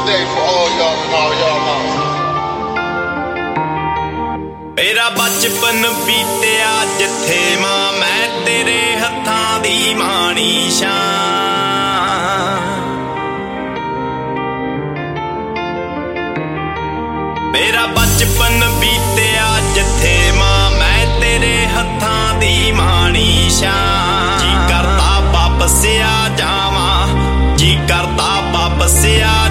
day for all y'all and all y'all know. ਮੇਰਾ ਬਚਪਨ ਬੀਤਿਆ ਜਿੱਥੇ ਮਾਂ ਮੈਂ ਤੇਰੇ ਹੱਥਾਂ ਦੀ ਮਾਣੀ ਸ਼ਾਂ। ਮੇਰਾ ਬਚਪਨ ਬੀਤਿਆ ਜਿੱਥੇ ਮਾਂ ਮੈਂ ਤੇਰੇ ਹੱਥਾਂ